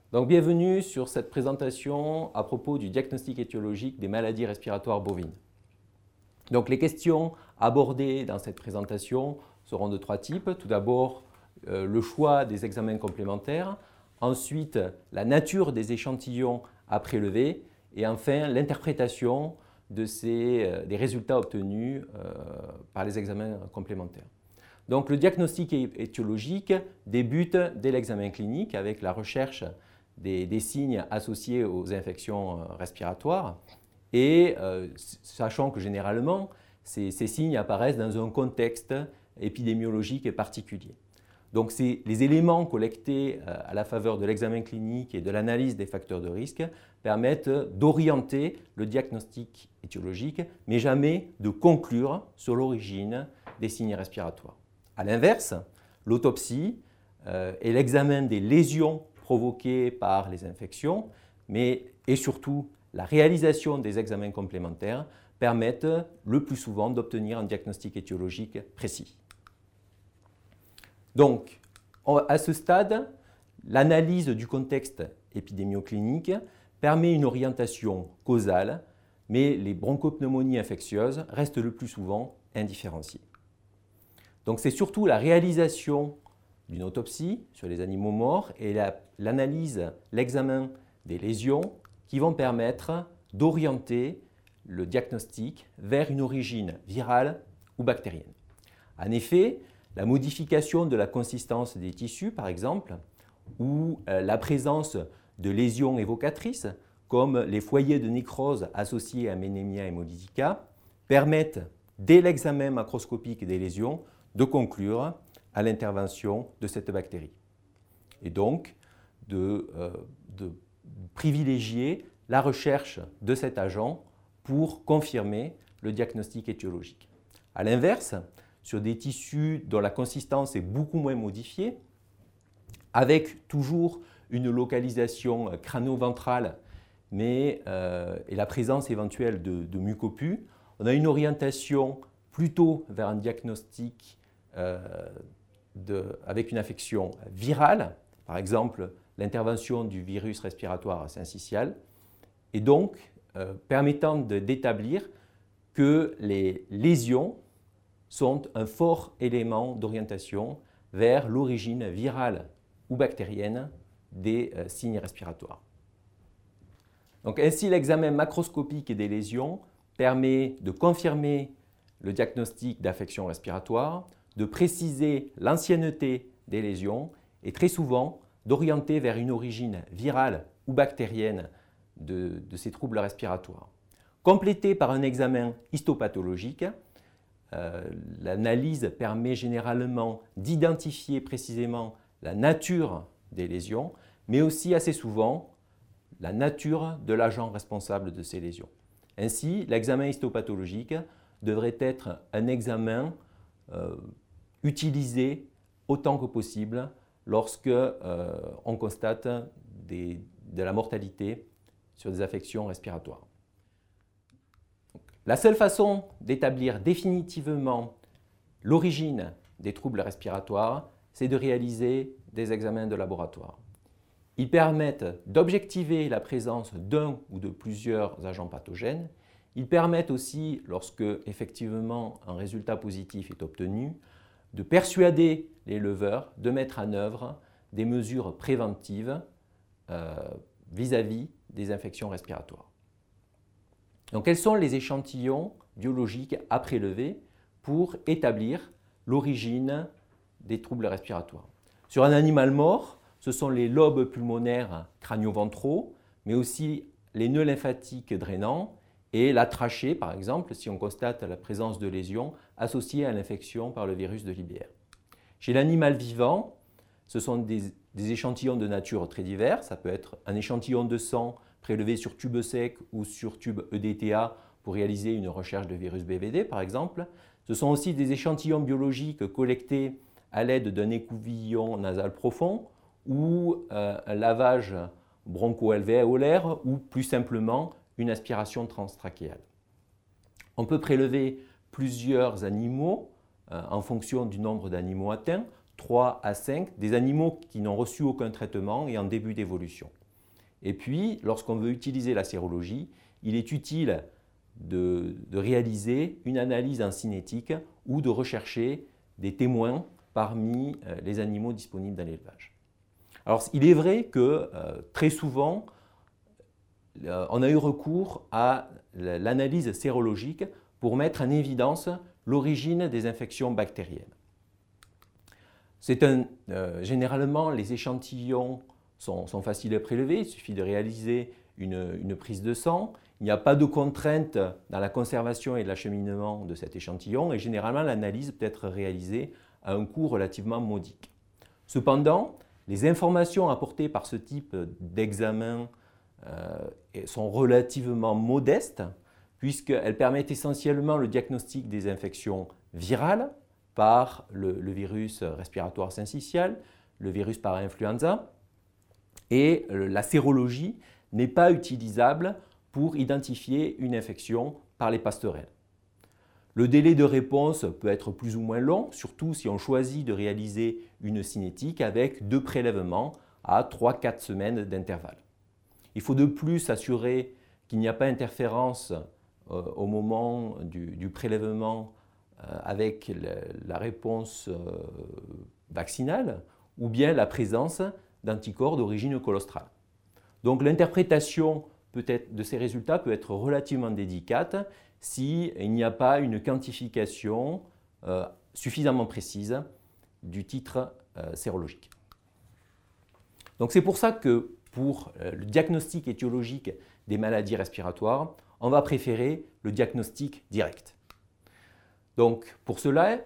Donc, bienvenue sur cette présentation à propos du diagnostic étiologique des maladies respiratoires bovines. Donc, les questions abordées dans cette présentation seront de trois types. Tout d'abord, le choix des examens complémentaires. Ensuite, la nature des échantillons à prélever. Et enfin, l'interprétation des résultats obtenus par les examens complémentaires. Donc, le diagnostic étiologique débute dès l'examen clinique avec la recherche des signes associés aux infections respiratoires et sachant que généralement, ces signes apparaissent dans un contexte épidémiologique particulier. Donc, les éléments collectés à la faveur de l'examen clinique et de l'analyse des facteurs de risque permettent d'orienter le diagnostic étiologique, mais jamais de conclure sur l'origine des signes respiratoires. A l'inverse, l'autopsie et l'examen des lésions provoquées par les infections, et surtout la réalisation des examens complémentaires permettent le plus souvent d'obtenir un diagnostic étiologique précis. Donc, à ce stade, l'analyse du contexte épidémioclinique permet une orientation causale, mais les bronchopneumonies infectieuses restent le plus souvent indifférenciées. Donc, c'est surtout la réalisation d'une autopsie sur les animaux morts et l'analyse, l'examen des lésions qui vont permettre d'orienter le diagnostic vers une origine virale ou bactérienne. En effet, la modification de la consistance des tissus, par exemple, ou la présence de lésions évocatrices, comme les foyers de nécrose associés à Ménémia hémolytica, permettent, dès l'examen macroscopique des lésions, de conclure à l'intervention de cette bactérie. Et donc, de privilégier la recherche de cet agent pour confirmer le diagnostic étiologique. A l'inverse, sur des tissus dont la consistance est beaucoup moins modifiée, avec toujours une localisation crâno-ventrale et la présence éventuelle de mucopus, on a une orientation plutôt vers un diagnostic avec une infection virale, par exemple l'intervention du virus respiratoire syncytial, et donc permettant d'établir que les lésions sont un fort élément d'orientation vers l'origine virale ou bactérienne des signes respiratoires. Donc, ainsi, l'examen macroscopique des lésions permet de confirmer le diagnostic d'affection respiratoire, de préciser l'ancienneté des lésions et très souvent d'orienter vers une origine virale ou bactérienne de ces troubles respiratoires. Complété par un examen histopathologique, l'analyse permet généralement d'identifier précisément la nature des lésions, mais aussi assez souvent la nature de l'agent responsable de ces lésions. Ainsi, l'examen histopathologique devrait être un examen utilisé autant que possible lorsque on constate de la mortalité sur des affections respiratoires. La seule façon d'établir définitivement l'origine des troubles respiratoires, c'est de réaliser des examens de laboratoire. Ils permettent d'objectiver la présence d'un ou de plusieurs agents pathogènes. Ils permettent aussi, lorsque effectivement un résultat positif est obtenu, de persuader les leveurs de mettre en œuvre des mesures préventives vis-à-vis des infections respiratoires. Donc, quels sont les échantillons biologiques à prélever pour établir l'origine des troubles respiratoires? Sur un animal mort, ce sont les lobes pulmonaires crânio-ventraux, mais aussi les nœuds lymphatiques drainants et la trachée, par exemple, si on constate la présence de lésions associées à l'infection par le virus de l'IBR. Chez l'animal vivant, ce sont des échantillons de nature très diverses. Ça peut être un échantillon de sang prélevé sur tube sec ou sur tube EDTA pour réaliser une recherche de virus BVD, par exemple. Ce sont aussi des échantillons biologiques collectés à l'aide d'un écouvillon nasal profond ou un lavage broncho-alvéolaire ou plus simplement une aspiration transtrachéale. On peut prélever plusieurs animaux en fonction du nombre d'animaux atteints, 3 à 5, des animaux qui n'ont reçu aucun traitement et en début d'évolution. Et puis, lorsqu'on veut utiliser la sérologie, il est utile de réaliser une analyse en cinétique ou de rechercher des témoins parmi les animaux disponibles dans l'élevage. Alors, il est vrai que très souvent, on a eu recours à l'analyse sérologique pour mettre en évidence l'origine des infections bactériennes. Généralement, les échantillons sont faciles à prélever, il suffit de réaliser une prise de sang. Il n'y a pas de contrainte dans la conservation et l'acheminement de cet échantillon et généralement l'analyse peut être réalisée à un coût relativement modique. Cependant, les informations apportées par ce type d'examen sont relativement modestes puisqu'elles permettent essentiellement le diagnostic des infections virales par le virus respiratoire syncytial, le virus para-influenza, et la sérologie n'est pas utilisable pour identifier une infection par les passerelles. Le délai de réponse peut être plus ou moins long, surtout si on choisit de réaliser une cinétique avec 2 prélèvements à 3-4 semaines d'intervalle. Il faut de plus s'assurer qu'il n'y a pas d'interférence au moment du prélèvement avec la réponse vaccinale ou bien la présence d'anticorps d'origine colostrale. Donc l'interprétation de ces résultats peut être relativement délicate s'il n'y a pas une quantification suffisamment précise du titre sérologique. Donc c'est pour ça que pour le diagnostic étiologique des maladies respiratoires, on va préférer le diagnostic direct. Donc pour cela,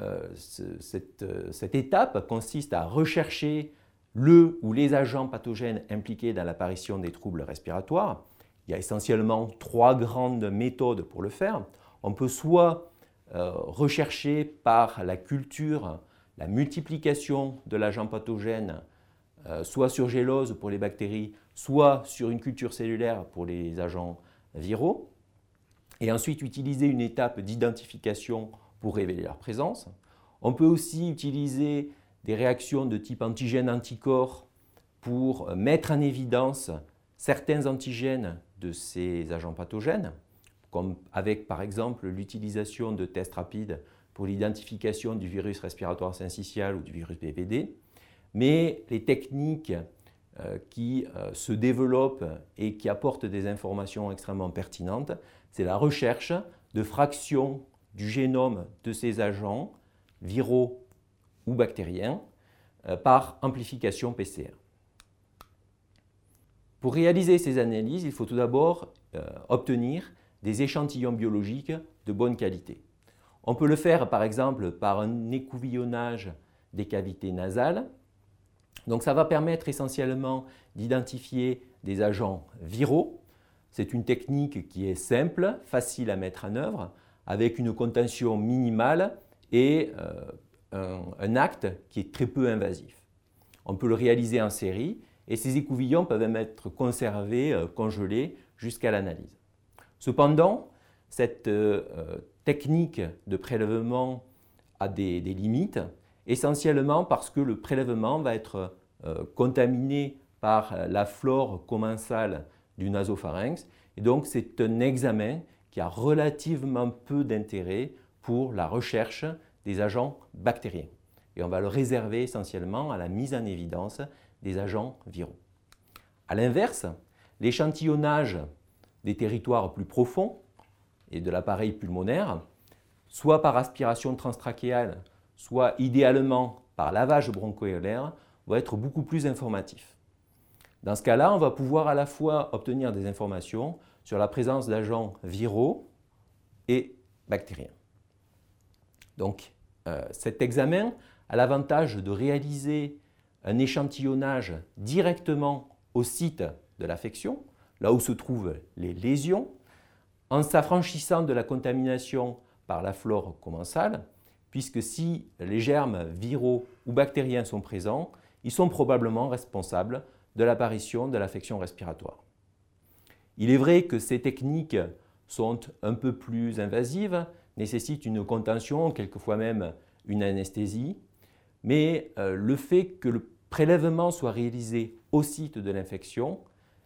cette étape consiste à rechercher le ou les agents pathogènes impliqués dans l'apparition des troubles respiratoires. Il y a essentiellement 3 grandes méthodes pour le faire. On peut soit rechercher par la culture la multiplication de l'agent pathogène, soit sur gélose pour les bactéries, soit sur une culture cellulaire pour les agents viraux, et ensuite utiliser une étape d'identification pour révéler leur présence. On peut aussi utiliser des réactions de type antigène-anticorps pour mettre en évidence certains antigènes de ces agents pathogènes, comme avec par exemple l'utilisation de tests rapides pour l'identification du virus respiratoire syncytial ou du virus BPD. Mais les techniques qui se développent et qui apportent des informations extrêmement pertinentes, c'est la recherche de fractions du génome de ces agents viraux ou bactériens par amplification PCR. Pour réaliser ces analyses, il faut tout d'abord obtenir des échantillons biologiques de bonne qualité. On peut le faire par exemple par un écouvillonnage des cavités nasales. Donc ça va permettre essentiellement d'identifier des agents viraux. C'est une technique qui est simple, facile à mettre en œuvre, avec une contention minimale et un acte qui est très peu invasif. On peut le réaliser en série et ces écouvillons peuvent même être conservés, congelés jusqu'à l'analyse. Cependant, cette technique de prélèvement a des limites, essentiellement parce que le prélèvement va être contaminé par la flore commensale du nasopharynx et donc c'est un examen qui a relativement peu d'intérêt pour la recherche des agents bactériens. Et on va le réserver essentiellement à la mise en évidence des agents viraux. A l'inverse, l'échantillonnage des territoires plus profonds et de l'appareil pulmonaire, soit par aspiration transtrachéale, soit idéalement par lavage bronchoalvéolaire, va être beaucoup plus informatif. Dans ce cas-là, on va pouvoir à la fois obtenir des informations sur la présence d'agents viraux et bactériens. Donc, cet examen a l'avantage de réaliser un échantillonnage directement au site de l'affection, là où se trouvent les lésions, en s'affranchissant de la contamination par la flore commensale, puisque si les germes viraux ou bactériens sont présents, ils sont probablement responsables de l'apparition de l'affection respiratoire. Il est vrai que ces techniques sont un peu plus invasives, nécessitent une contention, quelquefois même une anesthésie, mais le fait que le prélèvement soit réalisé au site de l'infection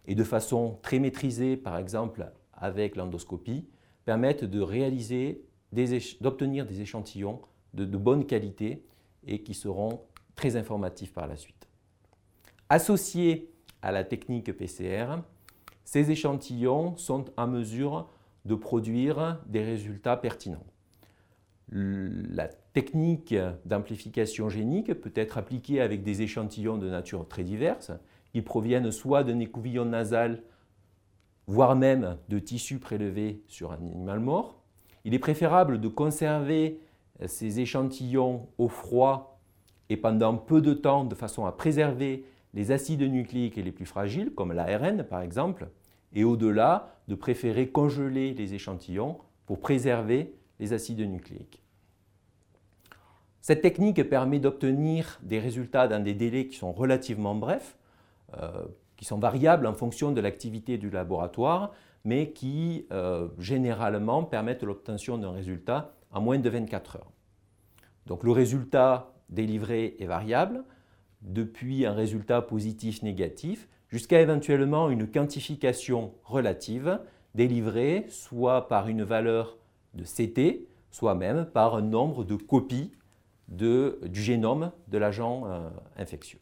et de façon très maîtrisée, par exemple avec l'endoscopie, permettent de réaliser d'obtenir des échantillons de bonne qualité et qui seront très informatifs par la suite. Associés à la technique PCR, ces échantillons sont en mesure de produire des résultats pertinents. La technique d'amplification génique peut être appliquée avec des échantillons de nature très diverses. Ils proviennent soit d'un écouvillon nasal, voire même de tissus prélevés sur un animal mort. Il est préférable de conserver ces échantillons au froid et pendant peu de temps de façon à préserver les acides nucléiques les plus fragiles, comme l'ARN par exemple, et au-delà, de préférer congeler les échantillons pour préserver les acides nucléiques. Cette technique permet d'obtenir des résultats dans des délais qui sont relativement brefs, qui sont variables en fonction de l'activité du laboratoire, mais qui généralement permettent l'obtention d'un résultat en moins de 24 heures. Donc le résultat délivré est variable, depuis un résultat positif-négatif jusqu'à éventuellement une quantification relative délivrée soit par une valeur de CT, soit même par un nombre de copies du génome de l'agent infectieux.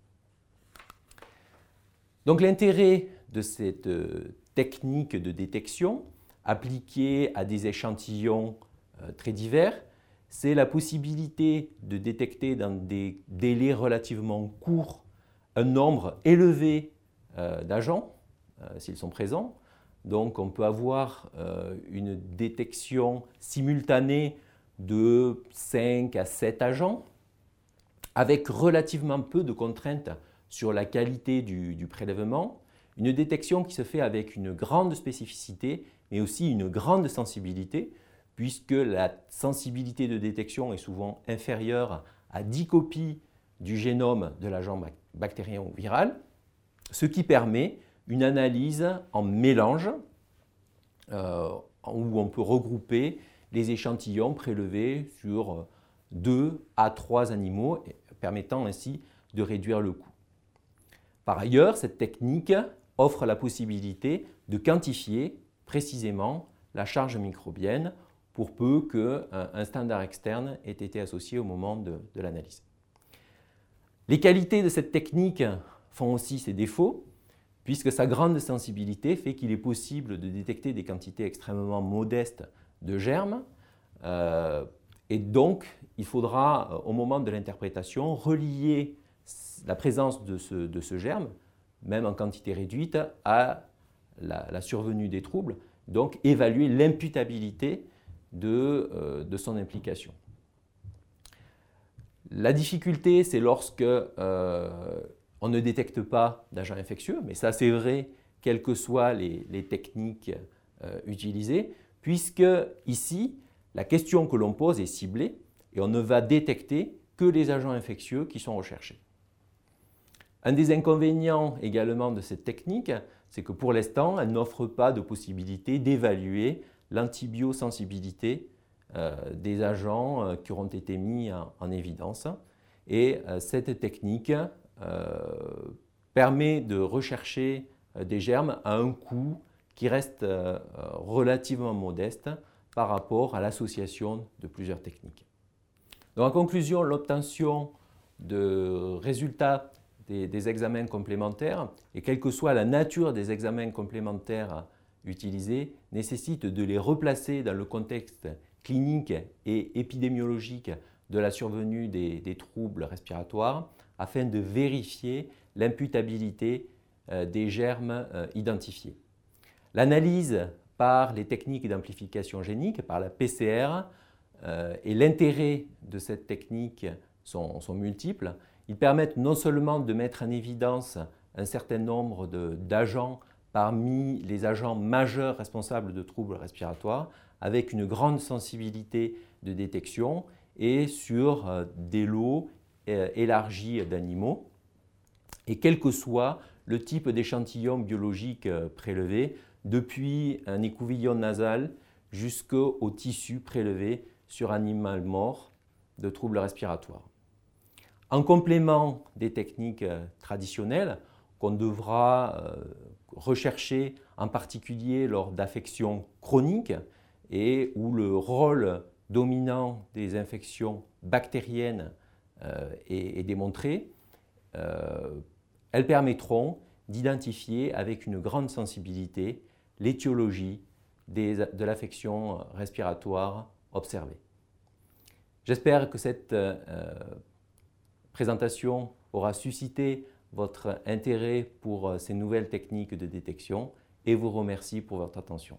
Donc l'intérêt de cette technique de détection appliquée à des échantillons très divers, c'est la possibilité de détecter dans des délais relativement courts un nombre élevé d'agents, s'ils sont présents. Donc on peut avoir une détection simultanée de 5 à 7 agents, avec relativement peu de contraintes sur la qualité du prélèvement, une détection qui se fait avec une grande spécificité, mais aussi une grande sensibilité, puisque la sensibilité de détection est souvent inférieure à 10 copies du génome de l'agent bactérien ou viral, ce qui permet une analyse en mélange, où on peut regrouper les échantillons prélevés sur 2 à 3 animaux, permettant ainsi de réduire le coût. Par ailleurs, cette technique offre la possibilité de quantifier précisément la charge microbienne pour peu qu'un standard externe ait été associé au moment de l'analyse. Les qualités de cette technique font aussi ses défauts, puisque sa grande sensibilité fait qu'il est possible de détecter des quantités extrêmement modestes de germes, et donc il faudra, au moment de l'interprétation, relier la présence de ce germe, même en quantité réduite, à la survenue des troubles, donc évaluer l'imputabilité de son implication. La difficulté, c'est lorsque on ne détecte pas d'agents infectieux, mais ça c'est vrai quelles que soient les techniques utilisées, puisque ici, la question que l'on pose est ciblée et on ne va détecter que les agents infectieux qui sont recherchés. Un des inconvénients également de cette technique, c'est que pour l'instant, elle n'offre pas de possibilité d'évaluer l'antibiosensibilité des agents qui auront été mis en évidence. Et cette technique permet de rechercher des germes à un coût qui reste relativement modeste par rapport à l'association de plusieurs techniques. Donc en conclusion, l'obtention de résultats des examens complémentaires, et quelle que soit la nature des examens complémentaires utilisés, nécessite de les replacer dans le contexte clinique et épidémiologique de la survenue des troubles respiratoires afin de vérifier l'imputabilité des germes identifiés. L'analyse par les techniques d'amplification génique, par la PCR, et l'intérêt de cette technique sont multiples. Ils permettent non seulement de mettre en évidence un certain nombre d'agents parmi les agents majeurs responsables de troubles respiratoires, avec une grande sensibilité de détection et sur des lots élargis d'animaux. Et quel que soit le type d'échantillon biologique prélevé, depuis un écouvillon nasal jusqu'au tissu prélevé sur un animal mort de troubles respiratoires. En complément des techniques traditionnelles qu'on recherchée en particulier lors d'affections chroniques et où le rôle dominant des infections bactériennes est démontré, elles permettront d'identifier avec une grande sensibilité l'étiologie de l'affection respiratoire observée. J'espère que cette présentation aura suscité votre intérêt pour ces nouvelles techniques de détection et vous remercie pour votre attention.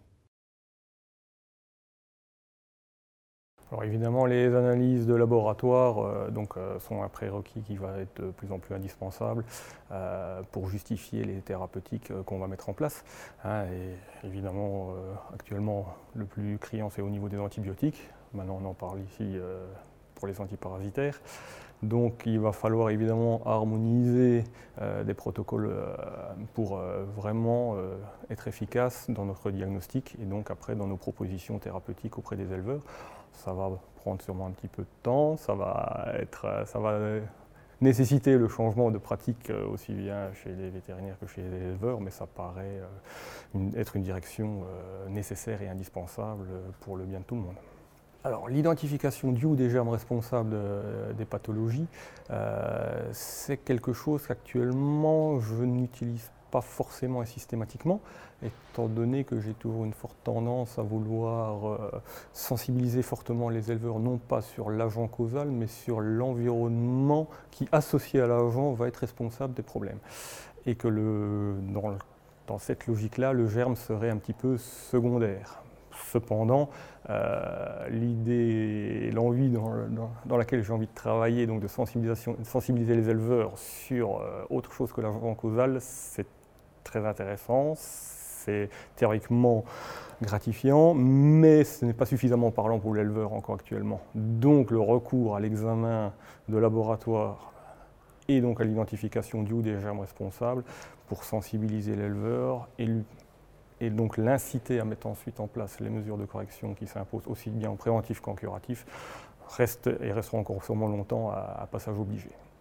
Alors évidemment, les analyses de laboratoire sont un prérequis qui va être de plus en plus indispensable pour justifier les thérapeutiques qu'on va mettre en place. Et évidemment, actuellement, le plus criant, c'est au niveau des antibiotiques. Maintenant, on en parle ici pour les antiparasitaires. Donc il va falloir évidemment harmoniser des protocoles pour vraiment être efficace dans notre diagnostic et donc après dans nos propositions thérapeutiques auprès des éleveurs. Ça va prendre sûrement un petit peu de temps, ça va nécessiter le changement de pratique aussi bien chez les vétérinaires que chez les éleveurs, mais ça paraît être une direction nécessaire et indispensable pour le bien de tout le monde. Alors, l'identification du ou des germes responsables des pathologies, c'est quelque chose qu'actuellement je n'utilise pas forcément et systématiquement, étant donné que j'ai toujours une forte tendance à vouloir sensibiliser fortement les éleveurs, non pas sur l'agent causal, mais sur l'environnement qui, associé à l'agent, va être responsable des problèmes. Et que dans cette logique-là, le germe serait un petit peu secondaire. Cependant, l'idée et l'envie dans laquelle j'ai envie de travailler, donc de sensibiliser les éleveurs sur autre chose que l'agent causal, c'est très intéressant, c'est théoriquement gratifiant, mais ce n'est pas suffisamment parlant pour l'éleveur encore actuellement. Donc le recours à l'examen de laboratoire et donc à l'identification du ou des germes responsables pour sensibiliser l'éleveur et donc l'inciter à mettre ensuite en place les mesures de correction qui s'imposent aussi bien en préventif qu'en curatif, reste et restera encore sûrement longtemps à passage obligé.